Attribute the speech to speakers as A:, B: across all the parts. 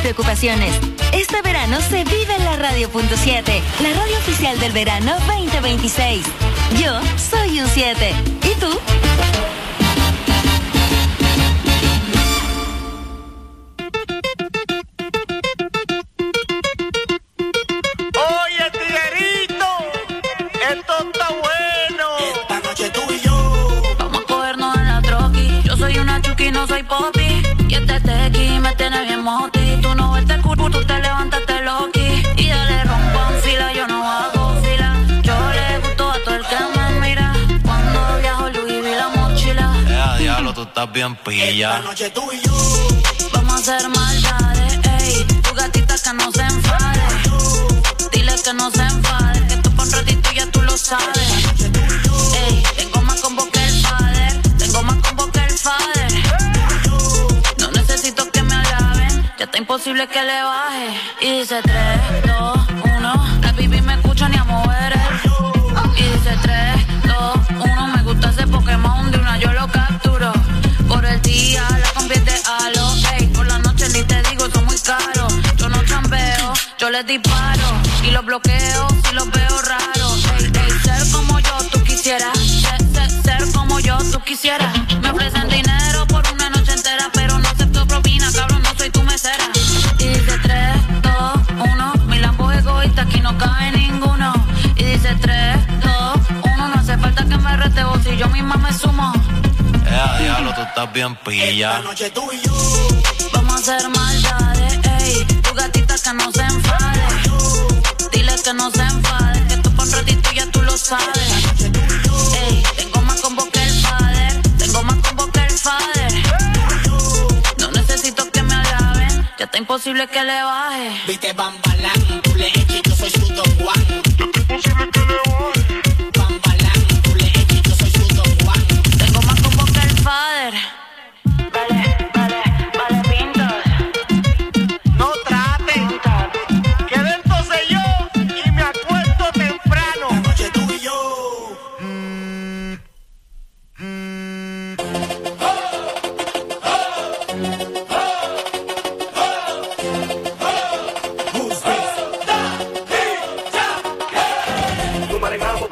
A: preocupaciones. Este verano se vive en la Radio.7, la radio oficial del verano 2026. Yo soy un 7. ¿Y tú?
B: Oye, tiguerito, esto está bueno.
C: Esta noche tú y yo
D: vamos a cogernos en la troqui. Yo soy una chuki, no soy popi. Y este tequi me tiene bien moti. Tú no ves el culo, tú te levantaste loqui. Y ya le rompo en fila, yo no hago fila. Yo le gusto a todo el que me mira. Cuando viajo Louis vi la mochila.
E: Diablo, tú estás bien pilla.
C: esta noche tú y yo
D: Vamos a hacer maldades, ey. Tu gatita que no se enfade. Dile que no se enfade. Que tú pa' un ratito ya tú lo sabes. Ey, tengo más combo que el father. Tengo más combo que el father. No necesito que me alaben. Ya está imposible que le baje. Y dice 3, 2, 1. La baby me escucha ni a mover el. Y dice 3, 2, 1. Me gusta ese Pokémon de una yo lo capturo. Por el día la convierte a lo. Ey, por la noche ni te digo, son muy caros. Yo no chambeo, yo les disparo. Y los bloqueo si los veo raros. Ey, ey, ser como yo tú quisieras. Ser como yo tú quisieras. Me ofrecen dinero por una noche entera, pero no acepto propina, cabrón, no soy tu mesera. Y dice 3, 2, 1. Mi Lambo es egoísta, aquí no cabe ninguno. Y dice 3, 2, 1. No hace falta que me rete vos, si yo misma me sumo.
E: Diablo, tú estás bien pilla.
C: esta noche tú y yo
D: Vamos a hacer maldades, ey. Tu gatita que no se enfade. Dile que no se enfade. Que tú pa' un ratito ya tú lo sabes. Ey, tengo más combo que el father. Tengo más combo que el father. No necesito que me alaben. Ya está imposible que le baje.
C: viste Bambalán, tú le eches, yo soy su Don Juan.
B: Imposible que le baje.
C: Bambalán, tú le eches, yo soy su Don Juan.
D: Tengo más combo que el father. Vale, pinta.
B: No traten, que de entonces yo y me acuesto temprano.
C: Esta noche tú y yo
F: Tú manejabas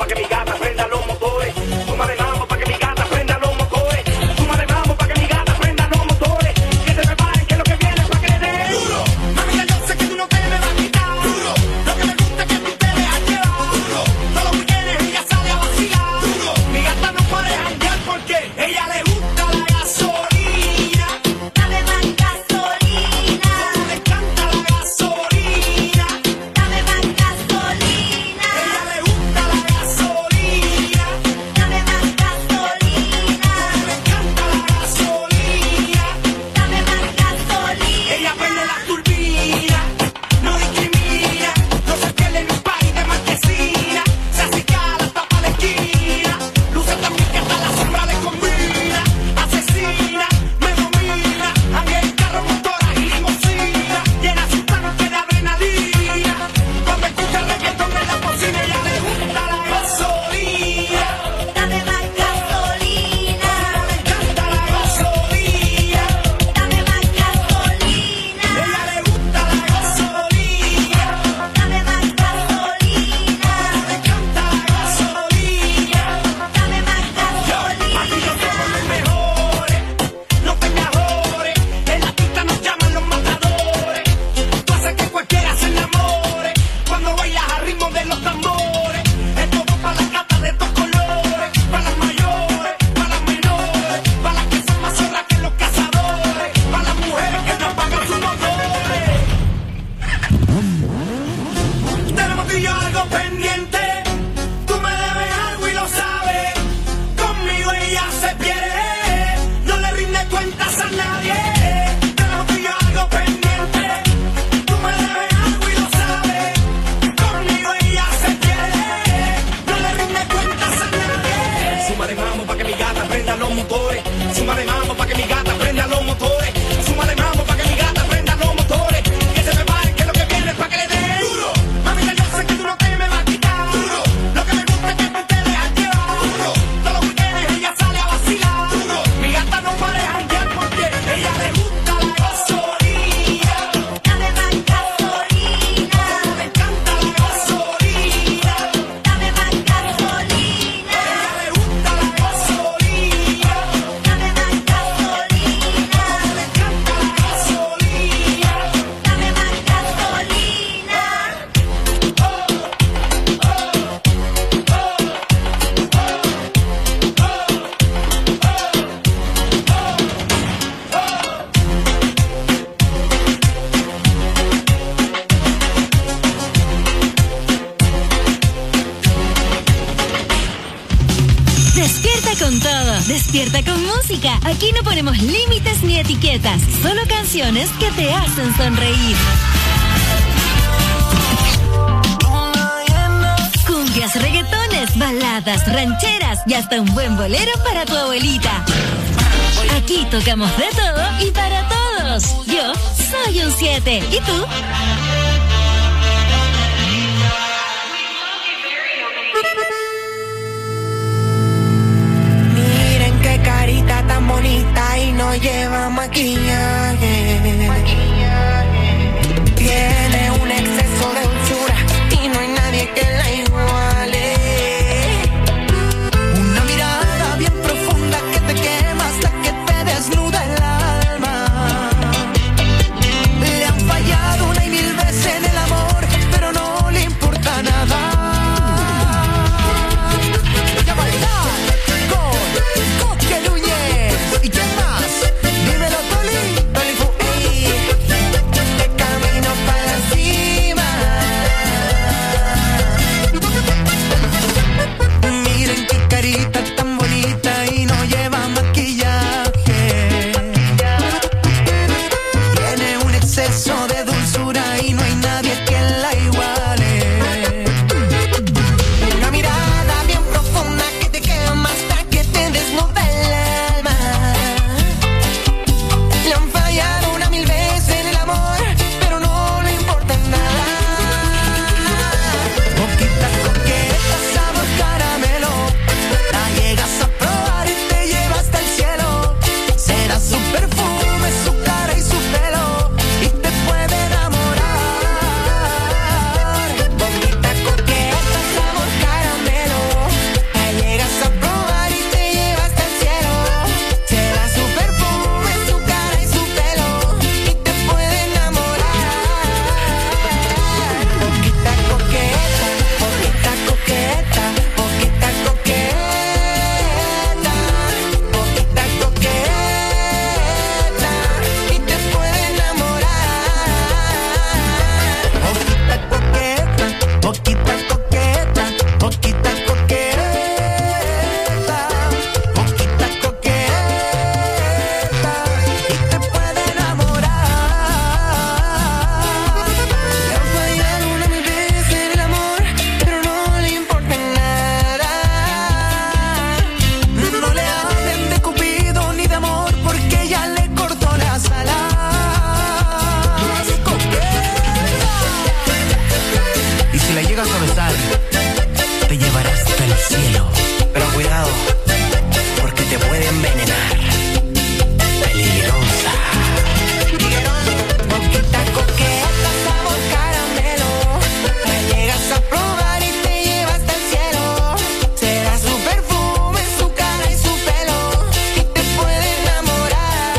A: Despierta con música. Aquí no ponemos límites ni etiquetas, solo canciones que te hacen sonreír. Cumbias, reggaetones, baladas, rancheras y hasta un buen bolero para tu abuelita. Aquí tocamos de todo y para todos. Yo soy un 7. ¿Y tú?
F: Miren qué carita tan bonita y no lleva maquillaje. Tiene un exceso de dulzura y no hay nadie que la iguale. Una mirada bien profunda que te quema hasta que te desnuda el alma. Le han fallado una y mil veces en el amor, pero no le importa nada. Voy a bailar con Coque Núñez. ¿Y quién más? Dímelo, Toli Fu, de camino para la cima. Miren qué carita tan bonita y no lleva maquillaje. Tiene un exceso de dulzura y no hay nadie que la iguale. Una mirada bien profunda que te quema hasta que te desnuda el alma. Le han fallado una mil veces en el amor, pero no le importa nada. Poquita coqueta, sabor caramelo. La llegas a probar y te lleva hasta el cielo. Será su perfume, su cara y su pelo, y te puede enamorar. Poquita coqueta, sabor caramelo. La llegas a probar y te lleva hasta el cielo. Será su perfume, su cara y su pelo, y te puede enamorar. Poquita coqueta, poquita coqueta, poquita coqueta, poquita coqueta, y te puede enamorar. Poquita coqueta, poquita coqueta, poquita coqueta, poquita coqueta, y te puede enamorar. Le han fallado una mil veces en el amor, pero no le importa nada. No le hablen de Cupido ni de amor, porque ya le cortó las alas. Y si la llegas a besar, te llevará hasta el cielo. Pero cuidado, porque te puede envenenar. Peligrosa. Poquita coqueta, sabor caramelo. La llegas a probar y te lleva hasta el cielo. Será su perfume, su cara y su pelo, y te puede enamorar.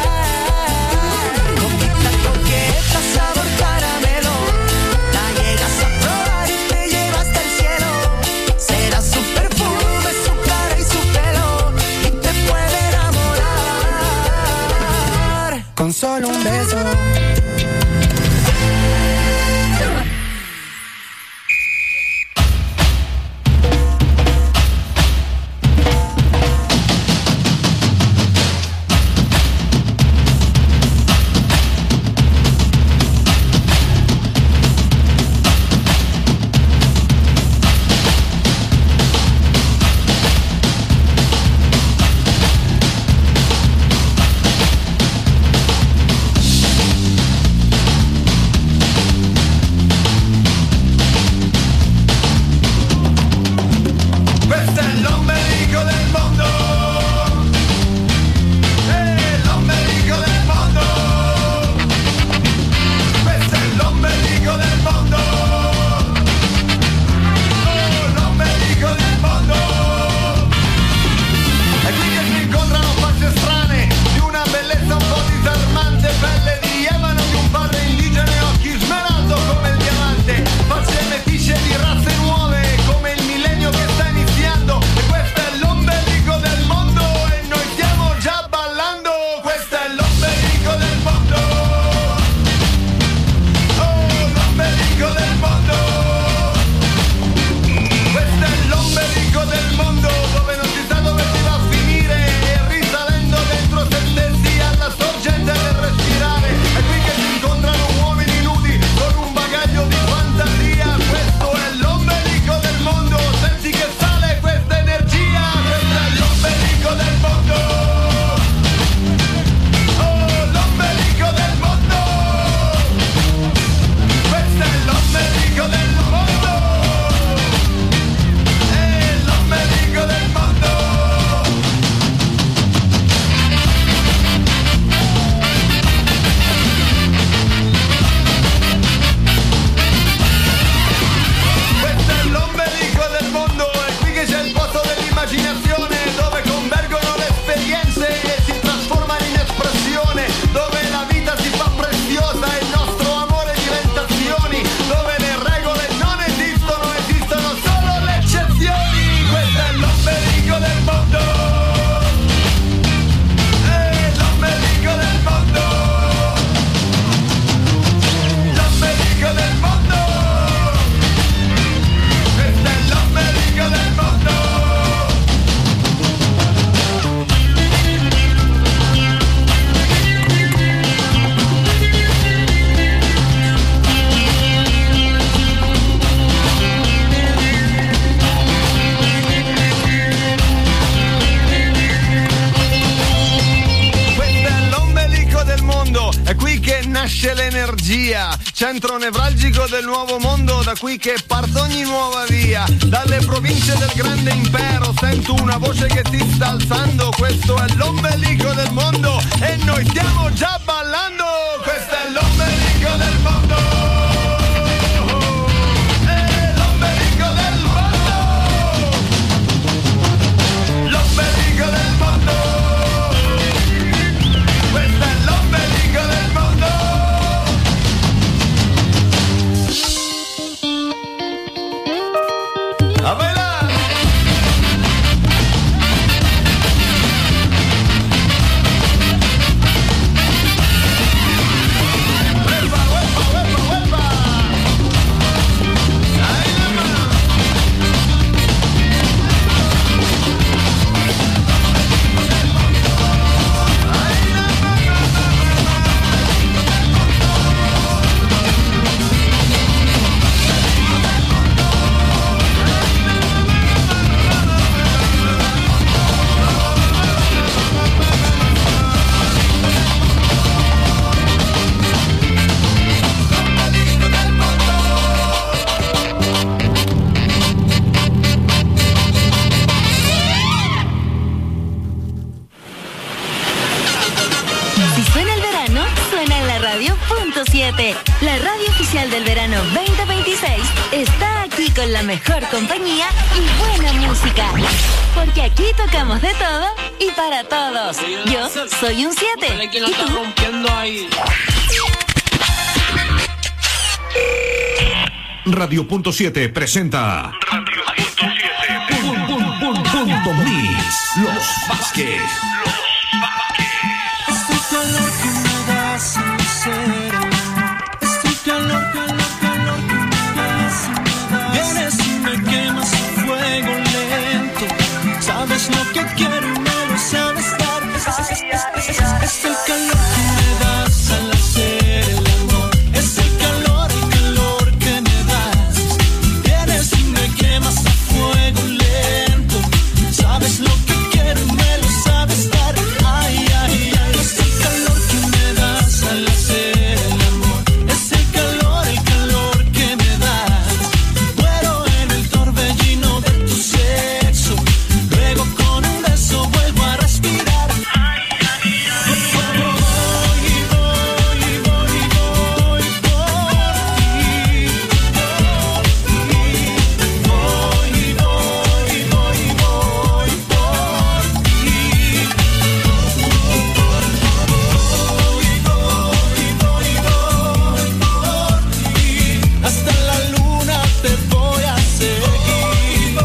F: Poquita coqueta, sabor caramelo. La llegas a probar y te lleva hasta el cielo. Será su perfume, su cara y su pelo, y te puede enamorar. Con solo un beso.
G: nasce l'energia, centro nevralgico del nuovo mondo, da qui che parte ogni nuova via. Dalle province del grande impero sento una voce che ti sta alzando, questo è l'ombelico del mondo e noi stiamo già ballando, questo è l'ombelico del mondo.
A: La radio oficial del verano 2026 está aquí con la mejor compañía y buena música. Porque aquí tocamos de todo y para todos. Yo soy un 7. ¿Y tú?
H: Radio Punto 7 presenta Punto Mix, Los Vázquez.
F: Sabes lo que quiero y me lo sabes dar. Es el calor que me das al hacer el amor. Es el calor que me das. Vienes y me quemas a fuego lento. Sabes lo que quiero y me lo sabes dar. Ay, ay, ay. Es el calor que me das al hacer el amor. Es el calor que me das. Muero en el torbellino de tu sexo. Con un beso vuelvo a respirar. Hasta la luna te voy a seguir.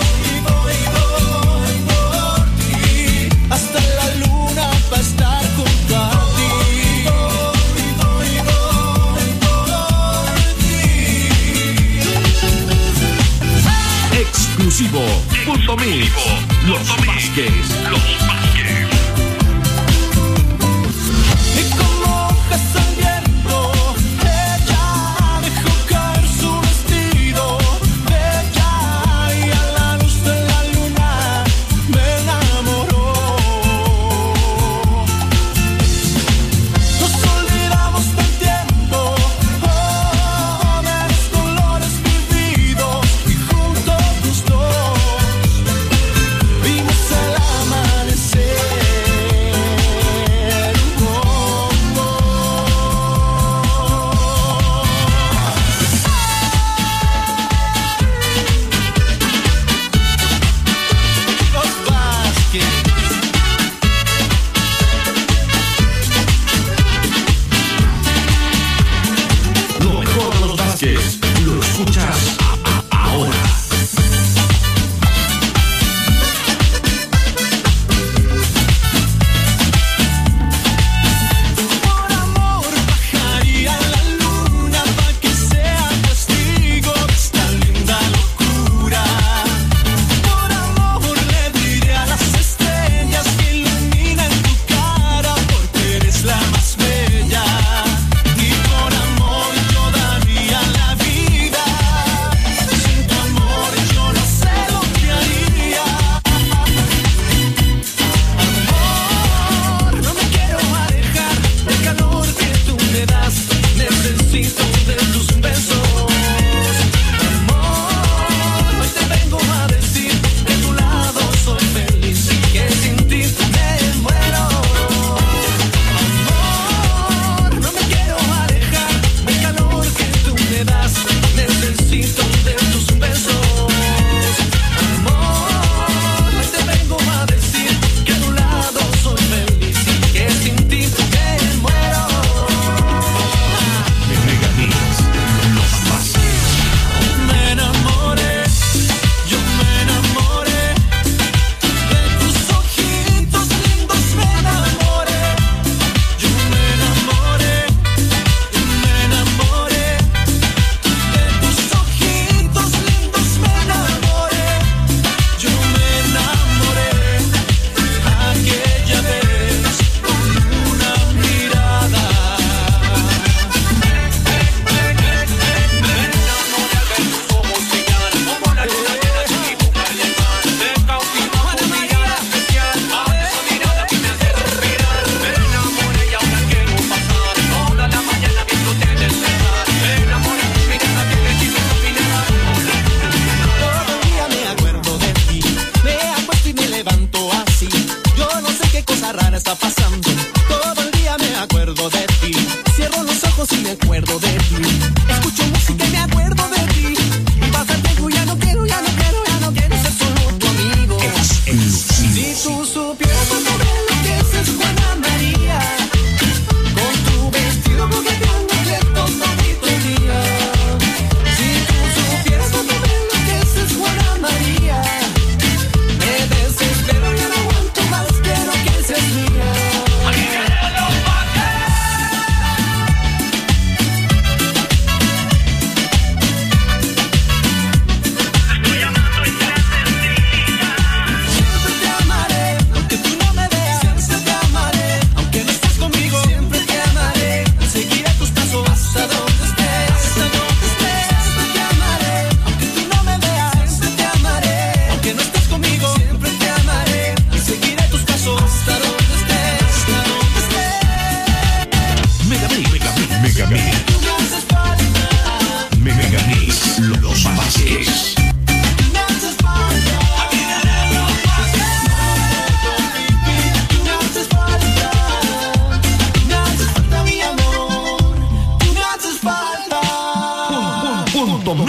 F: Hasta la luna para estar junto a ti.
H: Exclusivo Punto Mix, Los Vázquez.
F: Y como hojas al viento, ella dejó caer su vestido. Bella y a la luz de la luna me enamoró. Nos olvidamos del tiempo, de los colores vividos. Y juntos los dos vimos el amanecer.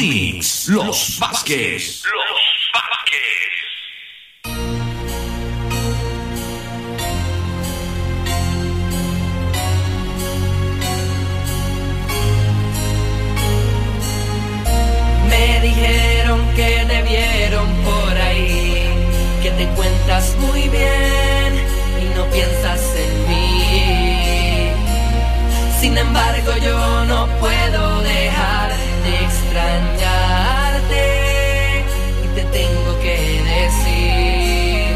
H: Mix, Los Vázquez.
I: Me dijeron que te vieron por ahí, que te encuentras muy bien y no piensas en mí. Sin embargo, yo no puedo dejar de extrañarte y te tengo que decir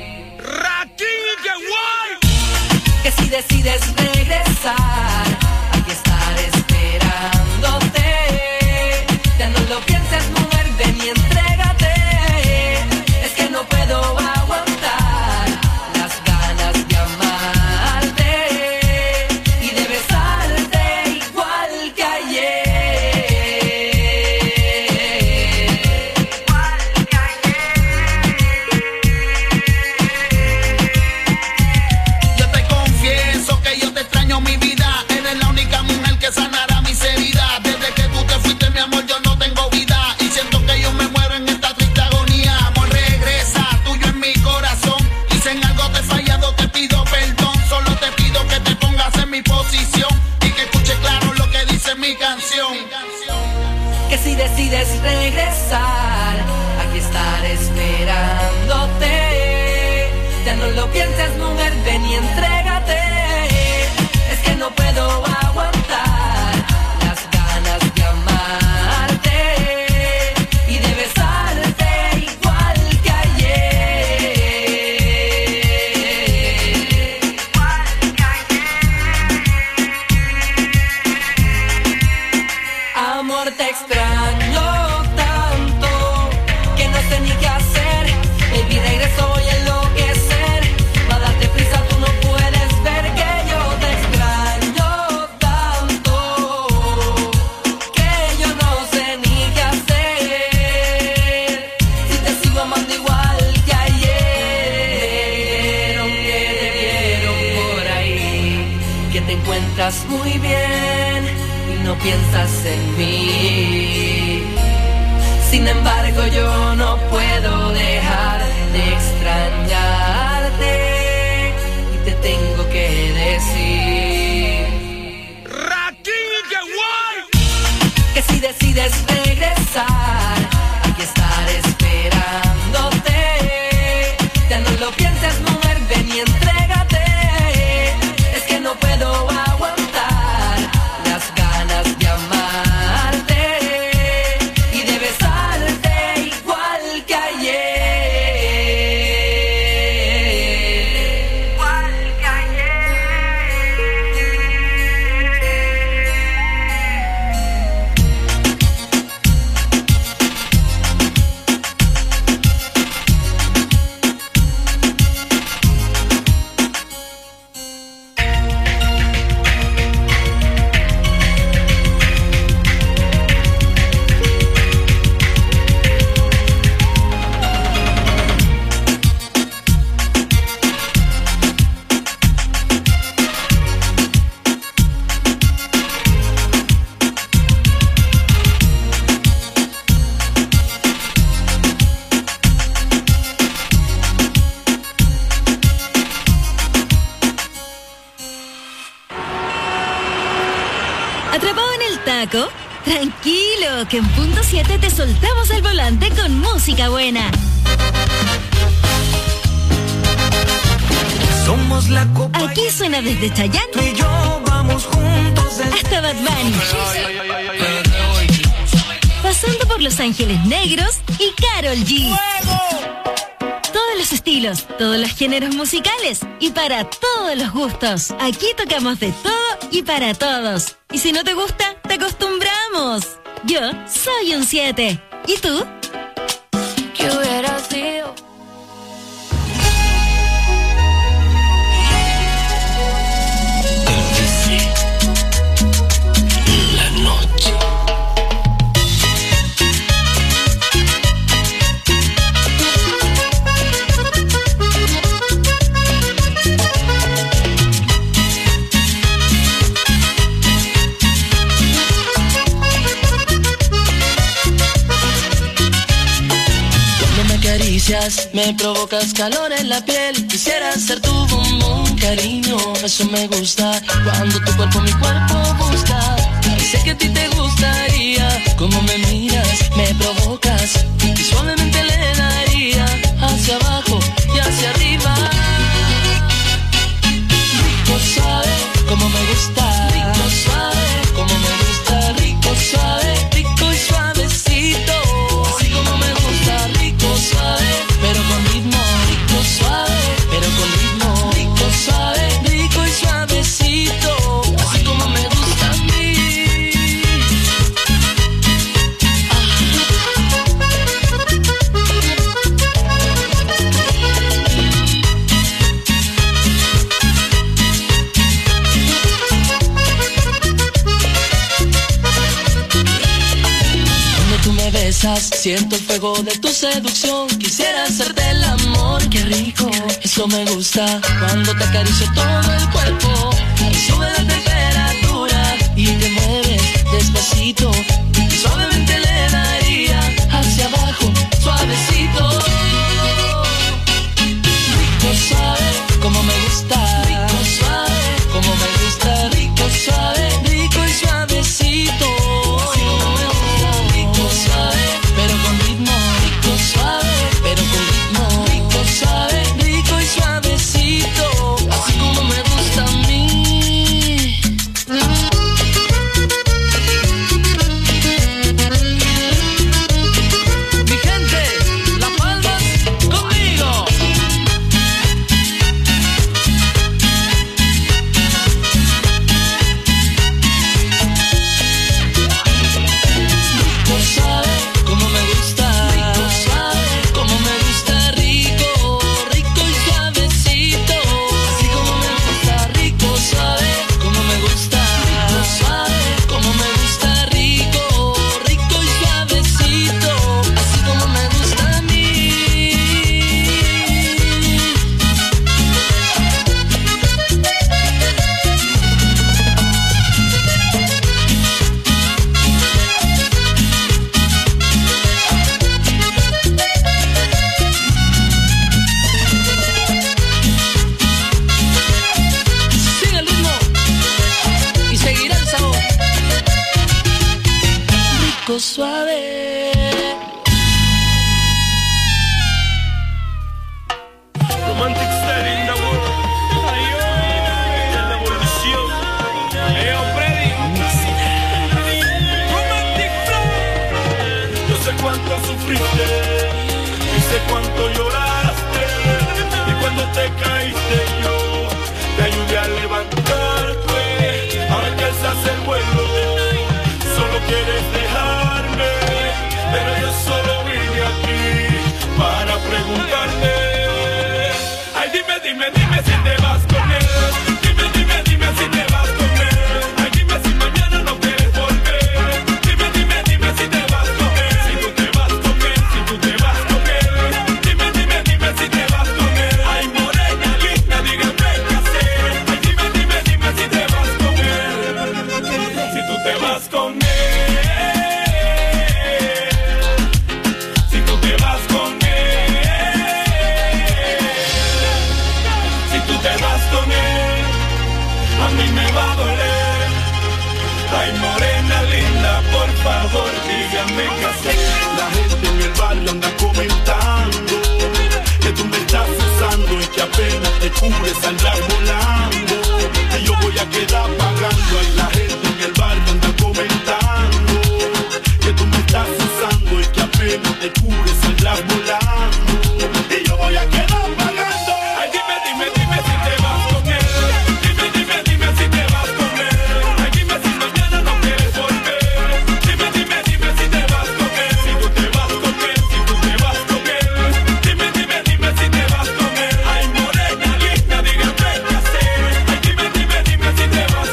I: que si decides regresar, aquí estaré esperándote. Ya no lo pienses, mujer, ven y entrégate. Es que no puedo aguantar las ganas de amarte y de besarte igual que ayer.
C: Yo te confieso que yo te extraño, mi vida. Eres la única mujer que sanará mis heridas. Desde que tú te fuiste, mi amor, yo no tengo vida y siento que yo me muero en esta triste agonía. Amor, regresa, tuyo en mi corazón. Y si en algo te he fallado, te pido perdón. Solo te pido que te pongas en mi posición y que escuches claro lo que dice mi canción.
I: Que si decides regresar, aquí estaré esperándote. Ya no lo pienses, mujer, ven y entrégate. Es que no puedo aguantar las ganas de amarte y de besarte igual que ayer. Amor, te extraño tanto que no sé ni qué hacer. Baby, regreso, voy a enloquecer. Va a darte prisa, tú no puedes ver que yo te extraño tanto que yo no sé ni qué hacer. Si te sigo amando igual que ayer. Que te vieron por ahí, que te encuentras muy bien y no piensas en mí. Sin embargo, yo no puedo dejar de extrañarte y te tengo que decir que si decides regresar, aquí estaré esperándote. Ya no lo pienses, mujer, ven y entrégate. Es que no puedo aguantar las ganas de amarte y de besarte igual que ayer. Igual que ayer.
A: ¿Atrapado en el taco? Tranquilo, que en punto 7 te soltamos el volante con música buena.
F: Somos la copa.
A: Aquí suena desde Chayanne
F: Tú y yo vamos juntos
A: hasta Bad Bunny, pasando por Los Ángeles Negros y Karol G. Todos los estilos, todos los géneros musicales y para todos los gustos. Aquí tocamos de todo y para todos. Y si no te gusta, te acostumbramos. Yo soy un 7. ¿Y tú?
D: ¿Qué hubiera sido?
C: La noche.
J: miras, me provocas calor en la piel. Quisiera ser tu bombón, cariño, eso me gusta. Cuando tu cuerpo mi cuerpo busca, y sé que a ti te gustaría. Como me miras, me provocas, y suavemente le daría hacia abajo y hacia arriba. Rico suave, como me gusta. Rico suave, como me gusta. Rico suave, rico y suavecito. Así como me gusta. Rico suave, pero con ritmo. Rico suave, pero con ritmo. Rico suave, rico y suavecito. Así como me gusta a mí. Siento el fuego de tu seducción. Quisiera hacerte el amor, qué rico. Eso me gusta. Cuando te acaricio todo el cuerpo y sube la temperatura y te mueves despacito. Y suavemente le daría hacia abajo, suavecito. Rico suave, como me gusta. Rico suave, como me gusta. Rico suave, rico y suavecito. Pero con ritmo, rico suave, pero con ritmo, rico suave, rico y suavecito, así como me gusta a mí. Mi gente, las palmas conmigo. Rico suave, como me gusta, rico suave, como me gusta, rico, rico y suavecito, así como me gusta, rico suave, como me gusta, rico suave, como me gusta, rico, rico y suavecito, así como me gusta a mí. Sigue el ritmo y seguirá el sabor. Rico suave.
K: Romantic style in the world. Ay, en la evolución. Freddy. Romantic flow. Yo sé cuánto sufriste y sé cuánto lloraste. Y cuando te caíste yo te ayudé a levantarte. Ahora que alzas el vuelo, solo quieres dejarme. Pero yo solo vine aquí para preguntarte. Ay, dime, dime, dime si te vas con él. Dime, dime, dime si te vas con él. Ay, dime si mañana no quieres volver. Dime, dime, dime si te vas con él. Si tú te vas con él, si tú te vas con él. Dime, dime, dime si te vas con él. Ay, morena linda, dígame qué hacer. Ay, dime, dime, dime si te vas con él. Si tú te vas con él. Si tú te vas con él. Si tú te vas con él, a mí me va a doler. Ay, morena linda, por favor, dígame qué hacer. La gente en el barrio anda comentando que tú me estás usando y que apenas te cubres, saldrás volando. Y yo voy a quedar pagando. Ay, la gente en el barrio anda comentando que tú me estás usando y que apenas te cubres, saldrás volando. Y yo voy a quedar pagando. Ay, dime, dime, dime si te vas con él. Dime, dime, dime si te vas con él. Ay, dime si mañana no quieres volver. Dime, dime, dime si te vas con él. Si tú te vas con él, si tú te vas con él. Dime, dime, dime si te vas con él. Ay, morena linda, dígame qué hacer. Ay, dime, dime, dime si te vas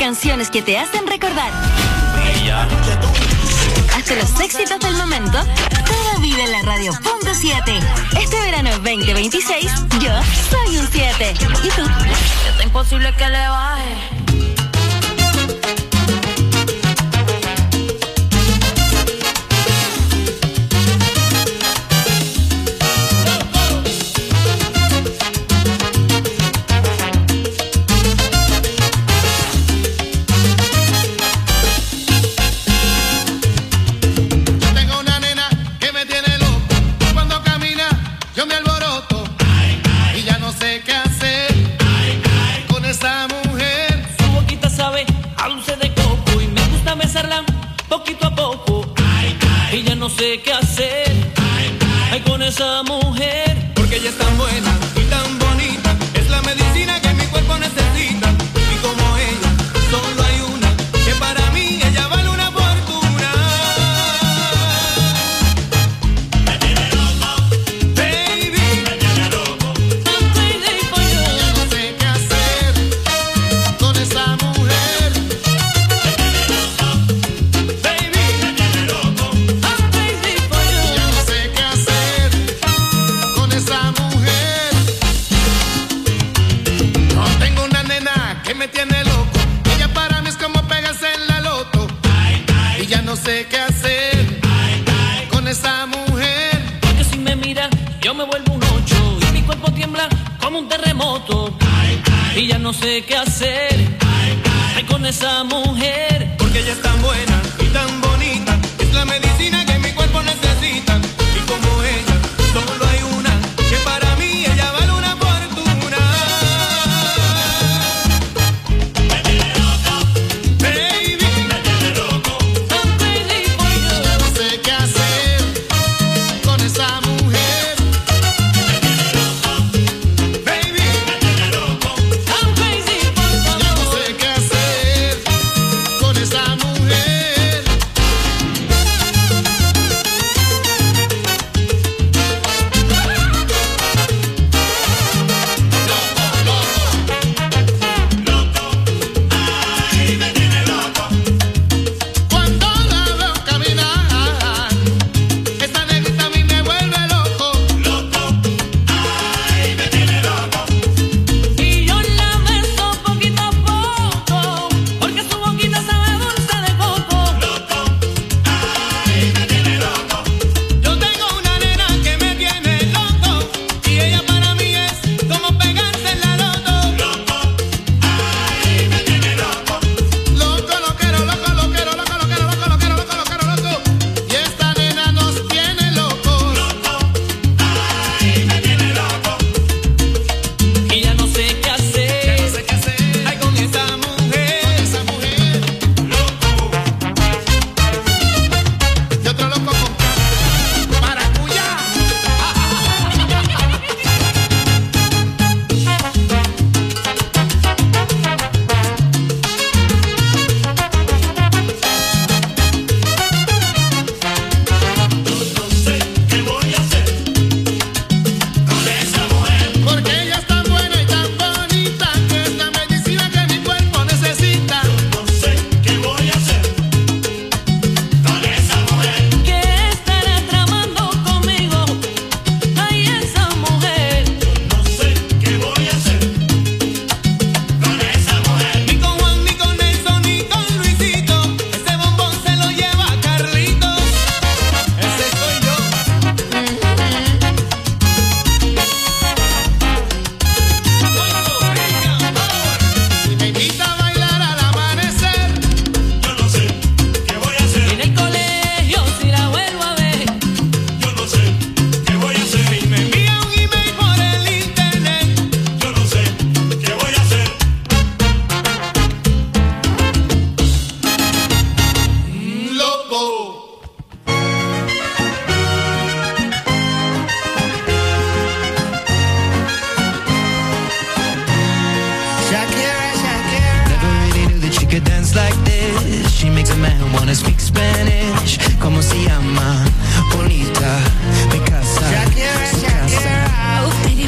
A: canciones que te hacen recordar. Hasta los éxitos del momento, todo vive en la radio.7. Este verano 2026, yo soy un 7. ¿Y tú?
D: Está imposible que le baje.
J: Poquito a poco, y ya no sé qué hacer. Ay, con esa mujer, porque ella es tan buena y tan bonita. Es la medicina que mi cuerpo necesita. Y como ella, solo hay una, que para mí ella vale una fortuna. Me tiene loco, baby, me tiene loco. I'm crazy for you. Ya no sé qué hacer con esa mujer. Me tiene loco, ella para mí es como pegarse en la loto. Y ya no sé qué hacer con esa mujer. Porque si me mira, yo me vuelvo un 8 y mi cuerpo tiembla como un terremoto. Y ya no sé qué hacer con esa mujer. Porque ella es tan buena y tan bonita. Es la medicina que mi cuerpo necesita. Y como ella, solo hay una, que para mí ella vale una fortuna.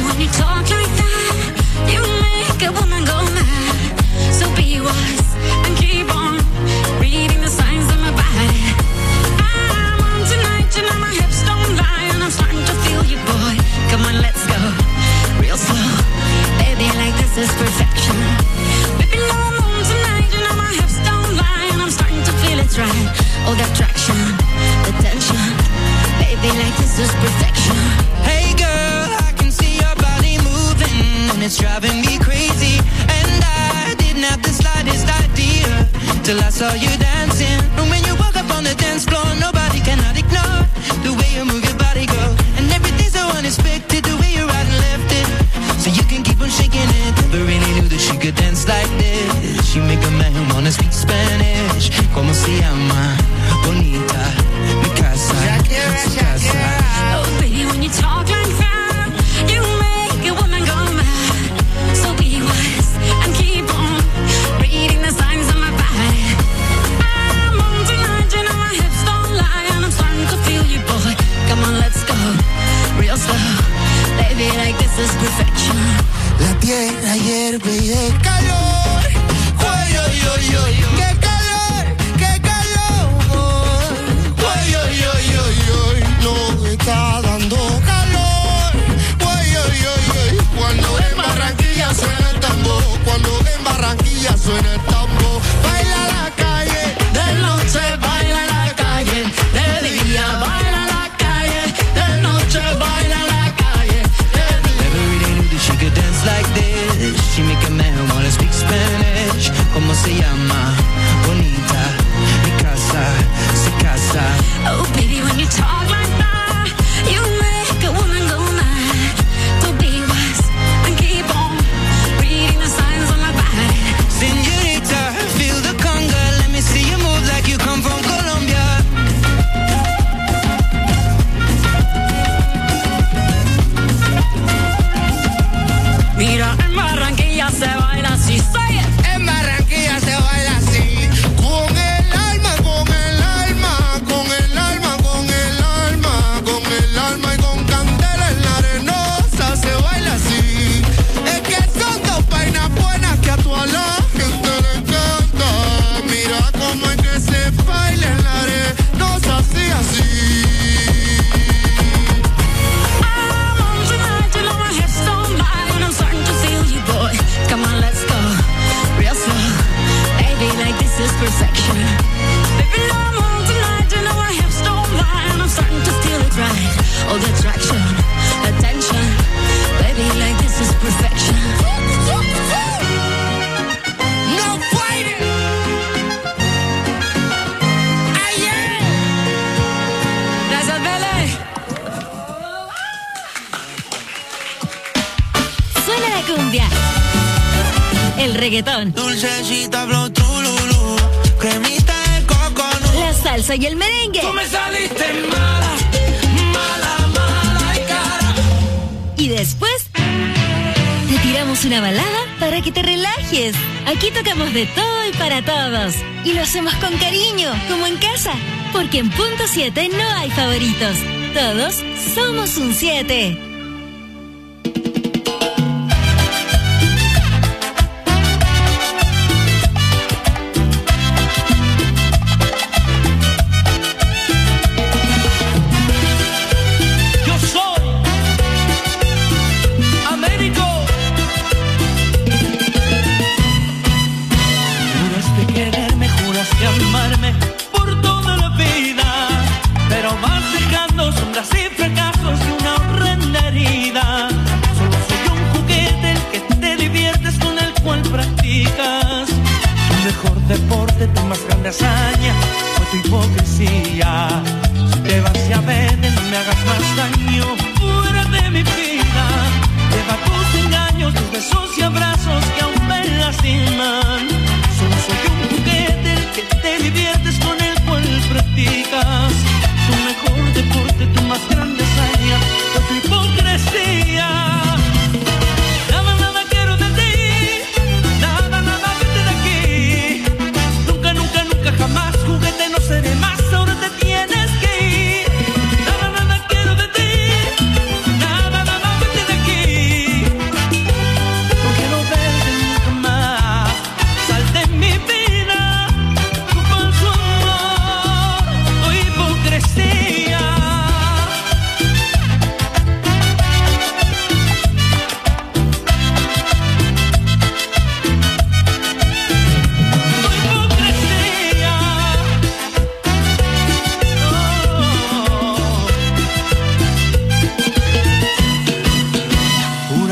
L: And
F: it's driving me crazy. And I didn't have the slightest idea till I saw you dancing. And when you walk up on the dance floor, nobody cannot ignore the way you move your body, girl. And everything's so unexpected, the way you right and left it. So you can keep on shaking it. Never really knew that she could dance like this. She make a man wanna speak Spanish. Como se llama? Bonita, mi casa, su casa.
D: Oh baby, when you talk like that, you make a woman go mad. So be wise and keep on reading the signs of my body. I'm on tonight, you know my hips don't lie, and I'm starting to feel you, boy. Come on, let's go, real slow, baby, like this is perfection.
F: La tierra hierve y de calor. Ay, ay, ay, ay, qué calor, qué calor. Ay, ay, ay, ay, ay, no me está dando calor. Ay, ay, ay, ay, cuando en Barranquilla suena el tambor, cuando en Barranquilla suena el tambor. Baila la calle, de noche baila la calle, de día baila la calle, de noche baila la calle. Never really knew that she could dance like this. She make a man wanna speak Spanish. Como se llama? Bonita, mi casa, su casa.
D: Oh baby, when you talk like that, you make a woman go mad. So be wise and keep on reading the signs on my body.
F: Señorita, feel the conga. Let me see you move like you come from Colombia.
D: Mira, en Barranquilla se baila así, say it.
F: En Barranquilla se baila así. Con el alma, con el alma, con el alma, con el alma, con el alma y con candela en la arenosa se baila así. Es que son dos vainas buenas que a toda la gente le encanta. Mira cómo es que se baila en la arenosa así, así.
D: I'm on tonight, you know my hips don't lie, and I'm starting to feel you, boy. Come on, let's go, real slow, baby, like this is perfection. Baby, I'm on tonight, you know my hips don't lie, and I'm starting to feel it right. All the attraction, attention, baby, like this is perfection.
F: No fighting. Ay, yeah.
D: Gracias, Bele.
A: Suena la cumbia, el reggaetón,
F: Dulcecita, flow, trululú, cremita de coconut.
A: la salsa y el merengue.
J: Tú me saliste mala, mala, mala y cara.
A: Y después te tiramos una balada para que te relajes. Aquí tocamos de todo y para todos. Y lo hacemos con cariño, como en casa. Porque en Punto 7 no hay favoritos. Todos somos un 7.
J: Yo soy Américo. Juraste quererme, juraste amarme por toda la vida, pero vas dejando sombras y fracasos y una horrenda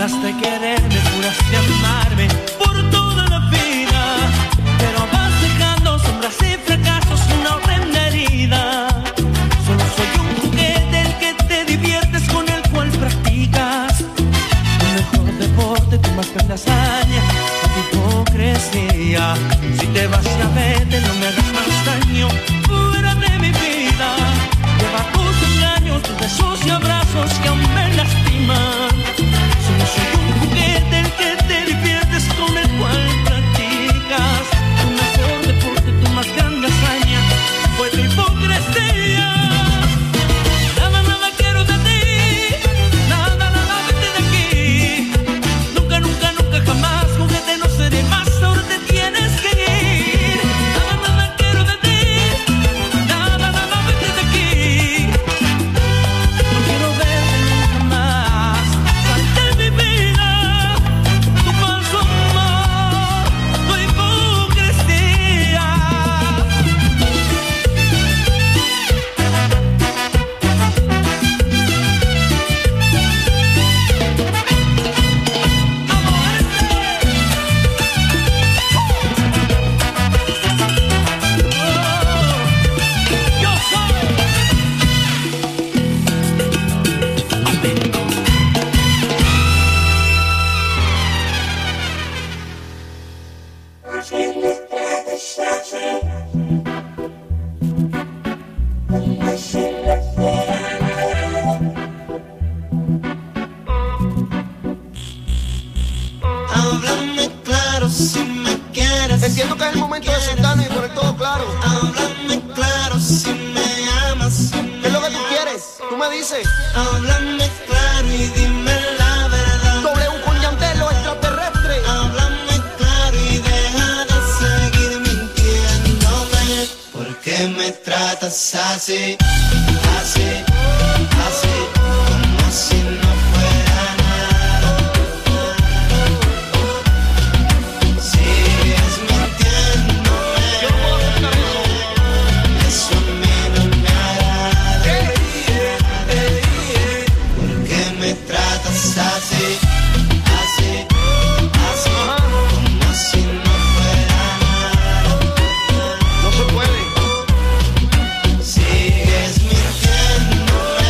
L: Juraste quererme, juraste amarme por toda la vida, pero vas dejando sombras y fracasos, una horrenda herida. Solo soy un juguete el que te diviertes, con el cual practicas tu mejor deporte, tu más grande hazaña, tu hipocresía. Si te vas, ya vete, no me hagas más daño, fuera de mi vida. Lleva tus engaños, tus besos y abrazos que aún me lastiman. Solo soy un juguete el que te diviertes, con el cual practicas tu mejor deporte, tu más grande hazaña fue tu hipocresía. Nada, nada quiero de ti, nada, nada vete de aquí. Nunca, nunca, nunca jamás, juguete no seré más, ahora te tienes que ir. Nada, nada quiero de ti, nada, nada vete de aquí. No quiero verte nunca más, salte de mi vida, tu falso amor, tu hipocresía. Yo soy
F: Háblame claro si me quieres.
G: Entiendo que es el momento de sentarnos y poner todo claro.
F: Háblame claro si me amas.
G: ¿Qué es lo que tú quieres? Tú me dices.
F: Háblame claro y dime la verdad.
G: W con Yandel, los extraterrestres.
F: Háblame claro y deja de seguir mintiéndome. ¿Por qué me tratas así? Así, así, como si no fuera nada. Sigues mintiéndome.
G: Yo no puedo aceptar eso.
F: Eso a mí no me agrada. ¿Por qué me tratas así? Así, así, como si no fuera nada.
G: No se puede.
F: Sigues mintiéndome.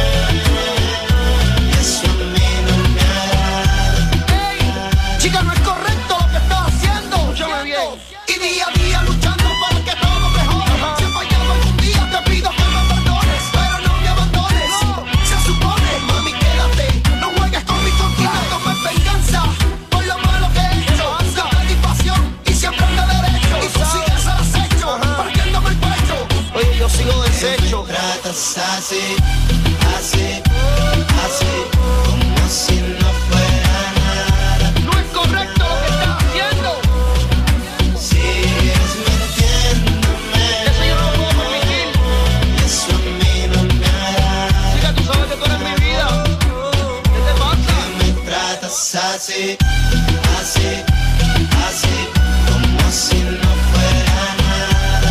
F: Eso a mí no me agrada.
G: Chica, no es correcto lo que estás haciendo. Escúchame bien.
F: Y día a día luchando para que todo mejore. Si he fallado algún día te pido que me perdones, pero no me abandones. Se supone, mami, quédate. No juegues con mis sentimientos, me venganza por lo malo que he hecho. Siempre di pasión y siempre ando derecho. Y tú sigues al acecho, partiéndome el pecho.
G: Oye, yo sigo deshecho.
F: Me tratas así, así, así, como si no fuera nada.
G: No es correcto lo que estás haciendo.
F: Sigues mintiéndome.
G: Eso yo no lo puedo permitir.
F: Eso a mí no me agrada.
G: Chica, tú sabes que tú eres mi vida. ¿Qué te pasa?
F: Me tratas así, así, así, como si no fuera nada.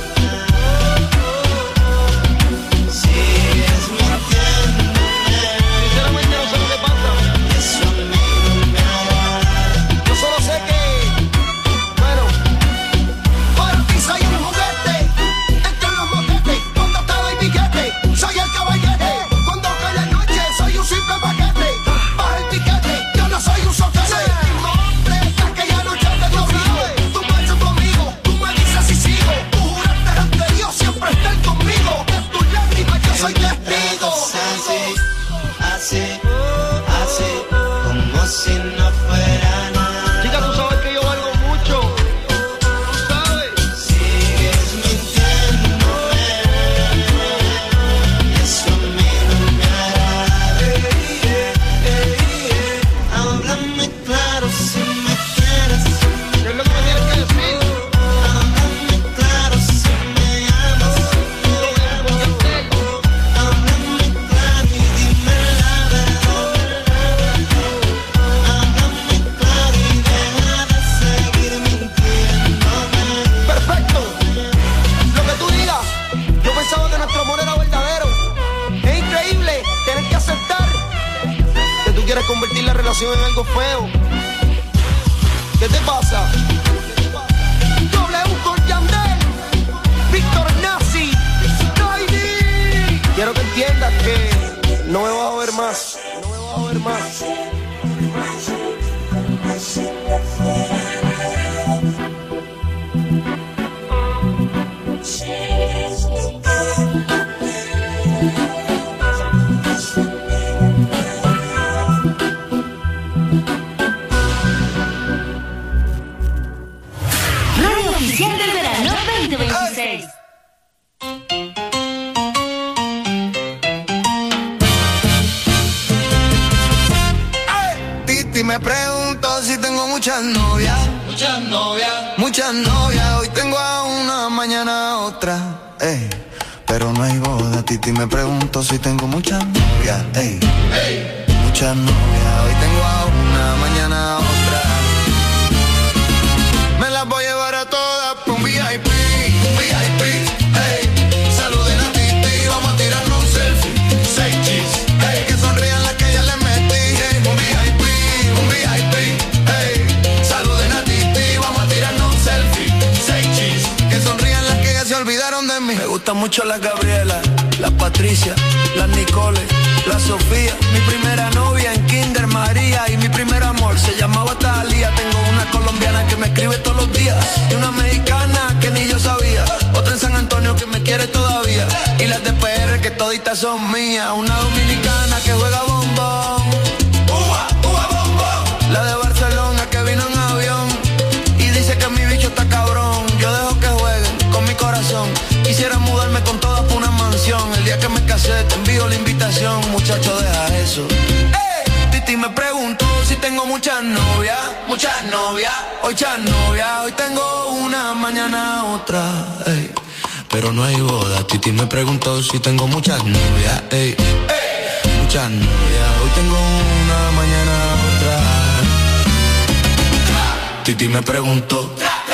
F: Sigues mintiéndome.
G: Sinceramente no sé lo que pasa.
F: Eso a mí no me agrada.
G: Yo solo sé que, bueno,
F: Para ti soy un juguete, entre los motetes, cuando te doy billete, soy el caballete. Cuando cae la noche, soy un simple paquete. Baja el piquete, yo no soy un soquete. Soy el mismo hombre, hasta que ya no te conmigo. Tú marchas conmigo, tú me dices si sigo. Tú juraste ante Dios siempre estar conmigo. De tus lágrimas yo soy testigo. Así, así, así, como si no fuera nada.
G: chica, tú sabes que yo valgo mucho. Tú sabes.
F: Sigues mintiéndome. Eso a mí no me agrada. Háblame claro si me quieres.
G: ¿Qué es lo que me tienes que decir?
F: Háblame claro si me amas. Háblame claro y dime la verdad. Háblame
M: algo feo. ¿Qué te pasa? W con Yandel, Víctor Nazi, Tiny. Quiero que entiendas que no me vas a ver más. No me vas a ver más.
A: Radio Oficial del Verano 2026.
F: Titi me pregunto si tengo muchas novias. Muchas novias. Muchas novias. Hoy tengo a una, mañana a otra. Ey. Pero no hay boda. Titi me pregunto si tengo muchas novias. Ey. Muchas novias. Hoy tengo a una, mañana a otra. Me las voy a llevar a todas por un VIP. VIP. Ey. Saluden a Titi. Vamos a tirarnos un selfie. 6 cheese. Ey. Que sonrían las que ya le metí. Ey. Un VIP. Un VIP. Ey. Saluden a Titi. Vamos a tirarnos un selfie. 6 cheese. Que sonrían las que ya se olvidaron de mí. Me gustan mucho las Gabriela, las Patricia, las Nicole, la Sofía. Mi primera novia en Kinder María. Y mi primer amor se llamaba Talía. Tengo una colombiana que me escribe todos los días. Y una mexicana que ni yo sabía. Otra en San Antonio que me quiere todavía. Y las de PR que toditas son mías. Una dominicana que juega bombón. Uva, uva, bombón. La de Barcelona que vino en avión. Y dice que mi bicho está cabrón. Yo dejo que jueguen con mi corazón. Quisiera mudarme con todas por una mansión. El día que me casé te envío la invitación. Muchacho, deja eso. Titi me pregunto si tengo muchas novias. Muchas novias. Hoy muchas novias. Hoy tengo una, mañana otra. Ey. Pero no hay boda. Titi me preguntó si tengo muchas novias. Ey. Muchas novias. Hoy tengo una, mañana otra. Titi me preguntó.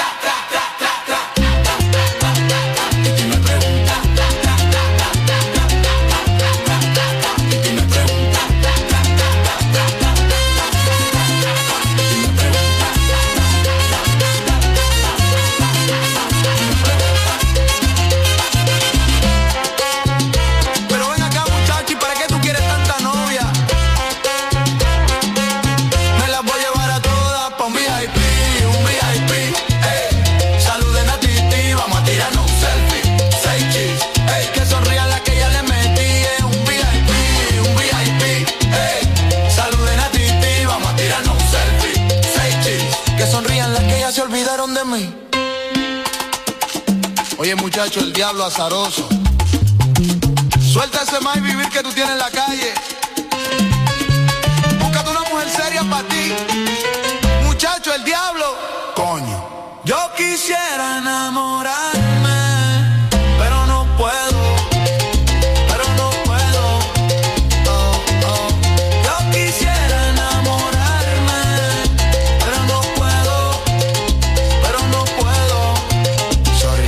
F: Oye muchacho, el diablo azaroso. Suelta ese más y vivir que tú tienes en la calle. Búscate una mujer seria para ti. Muchacho, el diablo. Coño. Yo quisiera enamorarme, pero no puedo. Pero no puedo. Oh, oh. Yo quisiera enamorarme, pero no puedo. Pero no puedo. Sorry.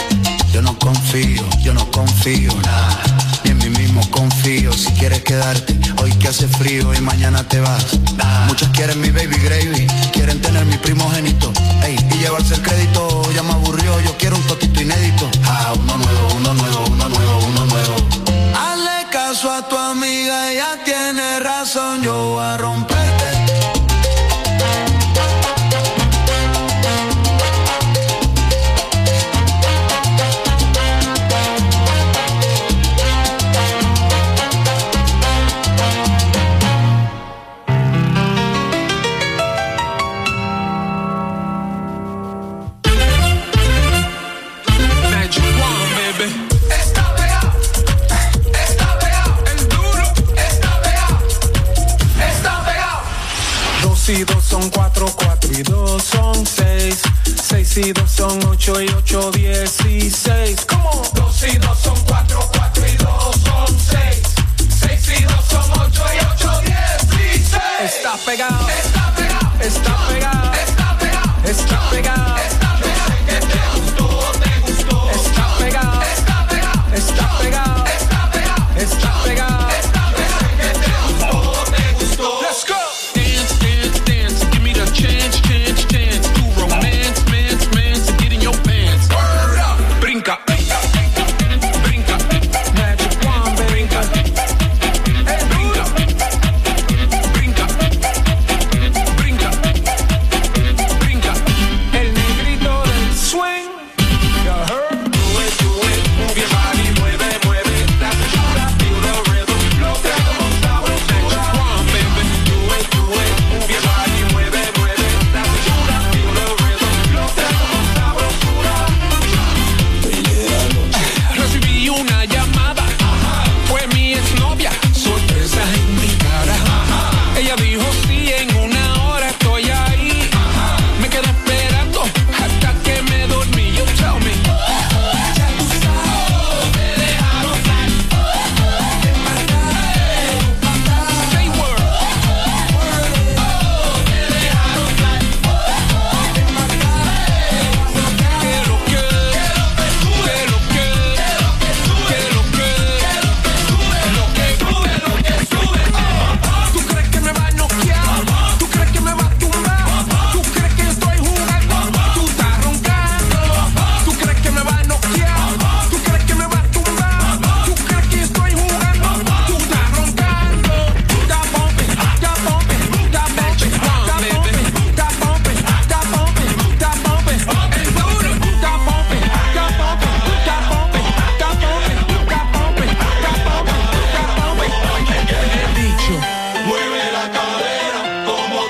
F: Yo no confío, nada, ni en mí mismo confío. Si quieres quedarte, hoy que hace frío y mañana te vas. Muchos quieren mi baby gravy, quieren tener mi primogénito, ey, y llevarse el crédito. Ya me aburrió, yo quiero un totito inédito. Uno nuevo, uno nuevo, uno nuevo, uno nuevo. Hazle caso a tu amiga, ella tiene razón, yo voy a romperte.
N: Y 2 son 4, 4 y 2 son 6. 6 y 2 son 8 y 8, 16. ¿Cómo? 2 y 2 son 4, 4 y 2 son 6. 6 y 2 son 8 y 8, 16. Está pegado. Está pegado. Está pegado. Está pegado. Está pegado. Está pegado. Que te gustó, te gustó. Está pegado. Está pegado. Está pegado. Está pegado. Está pegado. Está pegado. Que te gustó, te gustó. Let's go. Dance, dance.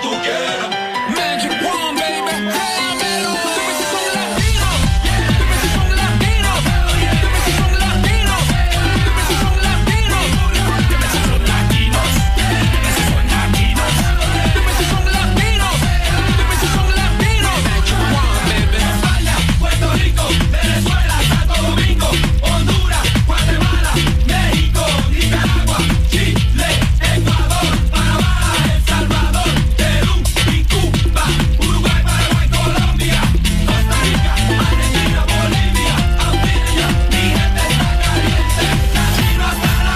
K: tú quieras.
N: Magic One, baby. Caramelo.
K: Dime si son latinos. Dime si son latinos. Dime si son latinos. Dime si son latinos. Dime si son latinos. Dime si son latinos. Dime si son latinos. Dime si son latinos.
N: Magic One, baby.
K: España, Puerto Rico, Venezuela, Santo Domingo, Honduras, Guatemala, México, Nicaragua, Chile, Ecuador, Panamá, El Salvador, Perú y Cuba, Uruguay, Paraguay, Colombia, Costa Rica, Argentina, Bolivia, Australia, mi gente está caliente, latino hasta la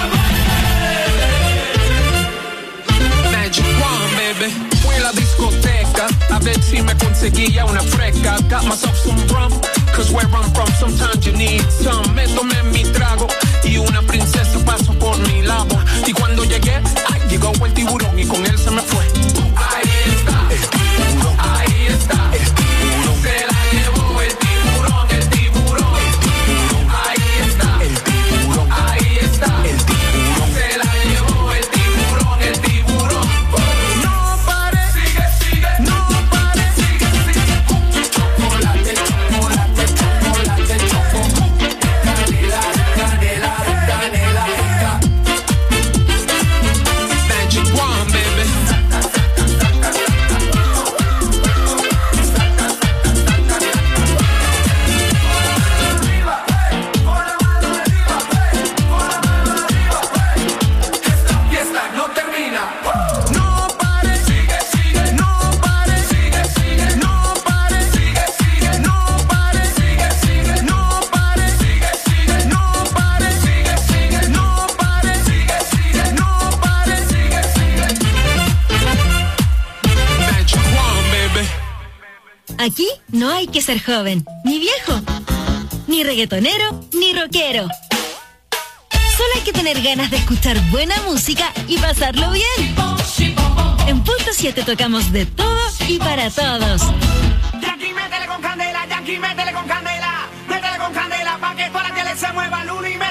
K: muerte.
N: Magic One, baby. Fui a la discoteca a ver si me conseguía una fresca. Got myself some rum, cause where I'm from sometimes you need some. Me tomé mi trago y una princesa pasó por mi lado. Y cuando llegué, ay, llegó el tiburón y con él se me fue.
K: Ahí está, el tiburón, ahí está, el tiburón, se la llevó el tiburón, el tiburón, el tiburón, ahí está, el tiburón, ahí está, el tiburón, se la llevó el tiburón, el tiburón.
N: No pare,
K: Sigue, sigue,
N: no pare,
K: sigue, sigue, chocolate, chocolate, chocolate, chocolate, canela, canela, canela,
N: Magic One, baby.
K: esta fiesta no termina.
N: No pare,
K: Sigue, sigue,
N: no pare,
K: sigue, sigue,
N: no pare,
K: sigue, sigue,
N: no pare,
K: sigue, sigue,
N: no pare,
K: sigue, sigue,
N: no pare,
K: sigue, sigue,
N: no pare,
K: sigue, sigue,
N: no pare.
K: sigue, sigue.
N: Magic One, baby.
A: Aquí no hay que ser joven, ni viejo, ni reggaetonero, ni rockero. Solo hay que tener ganas de escuchar buena música y pasarlo bien. En Punto 7 tocamos de todo y para todos.
B: Yankee, métele con candela, pa' que toda la tele se mueva, Luna y